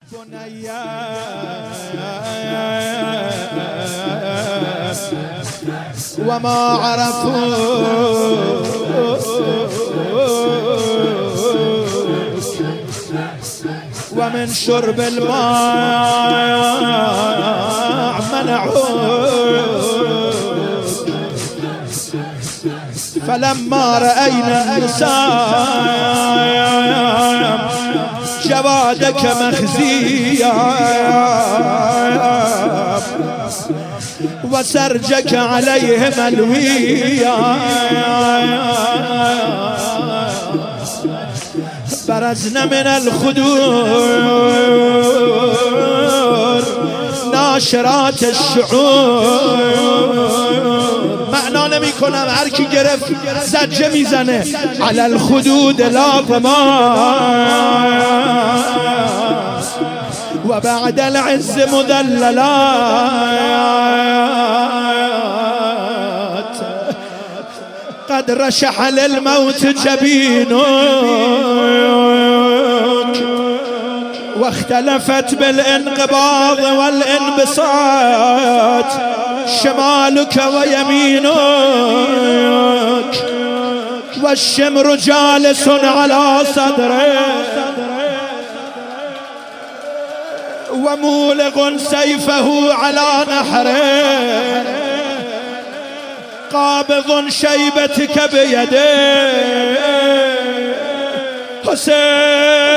وما عرفوا ومن شرب الماء منعوا. فلما رأينا النساء جوادك مخزيا وسرجك عليه ملويا برزنا من الخدور ناشرات الشعور. معنا نمی کنم، هر کی گرفت زجه میزنه. على الخدود لاقما و بعد العز مذللات قد رشح للموت جبينك واختلفت بالانقباض والانبساط شمالك ويمينك والشمر جالس على صدرك ومولغ سيفه على نحره قابض شيبتك بيده. حسين